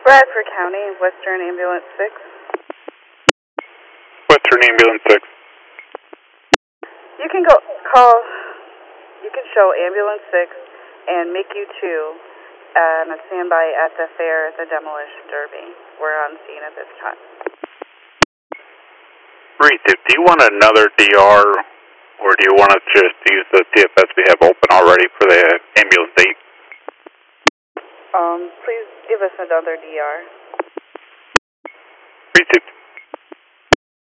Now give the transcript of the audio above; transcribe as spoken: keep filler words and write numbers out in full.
Bradford County, Western Ambulance six. Western Ambulance six. You can go call, you can show Ambulance six and M I C U two um, a standby at the fair, the demolition derby. We're on scene at this time. Reed, do you want another D R, or do you want to just use the T F S we have open already for the ambulance eight? Um, please give us another D R.